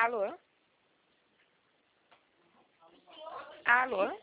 Alô? Alô?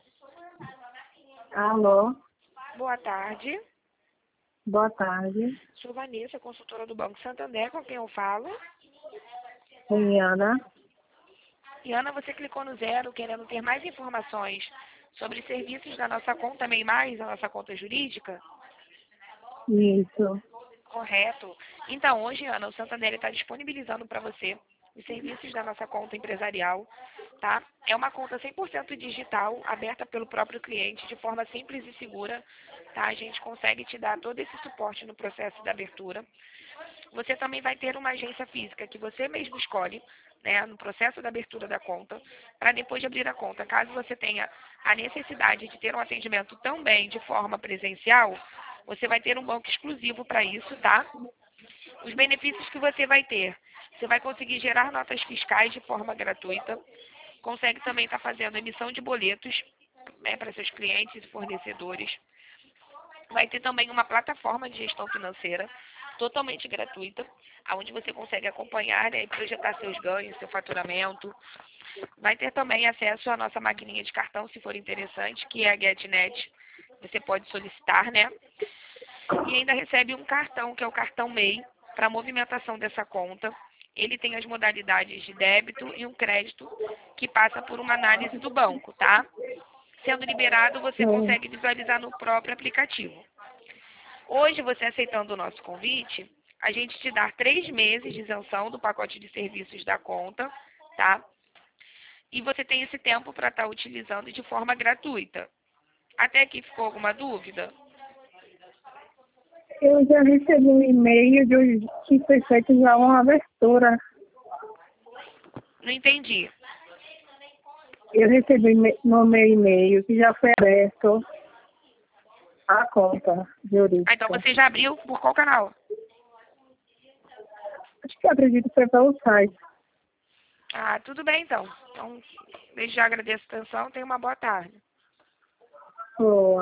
Alô, Boa tarde. boa tarde. Sou Vanessa, consultora do Banco Santander, com quem eu falo. Ana. E Ana, você clicou no 0 querendo ter mais informações sobre serviços da nossa conta MEI+, a nossa conta jurídica? Isso. Correto. Então, hoje, Ana, o Santander está disponibilizando para você os serviços da nossa conta empresarial, tá? É uma conta 100% digital, aberta pelo próprio cliente, de forma simples e segura, tá? A gente consegue te dar todo esse suporte no processo da abertura. Você também vai ter uma agência física que você mesmo escolhe, né, no processo da abertura da conta, para depois de abrir a conta. Caso você tenha a necessidade de ter um atendimento também de forma presencial, você vai ter um banco exclusivo para isso, tá? Os benefícios que você vai ter: você vai conseguir gerar notas fiscais de forma gratuita, consegue também estar fazendo emissão de boletos, né, para seus clientes e fornecedores. Vai ter também uma plataforma de gestão financeira totalmente gratuita, onde você consegue acompanhar, né, e projetar seus ganhos, seu faturamento. Vai ter também acesso à nossa maquininha de cartão, se for interessante, que é a GetNet. Você pode solicitar, né? E ainda recebe um cartão, que é o cartão MEI, para movimentação dessa conta. Ele tem as modalidades de débito e um crédito, que passa por uma análise do banco, tá? Sendo liberado, você Sim. consegue visualizar no próprio aplicativo. Hoje, você aceitando o nosso convite, a gente te dá 3 meses de isenção do pacote de serviços da conta, tá? E você tem esse tempo para estar utilizando de forma gratuita. Até aqui ficou alguma dúvida? Eu já recebi um e-mail de hoje que foi feita já uma abertura. Não entendi. Eu recebi no meu e-mail que já foi aberto a conta Ah, então jurídica. você já abriu por qual canal? Acho que acredito que foi pelo site. Ah, tudo bem então. Então, desde já agradeço a atenção. Tenha uma boa tarde. Boa.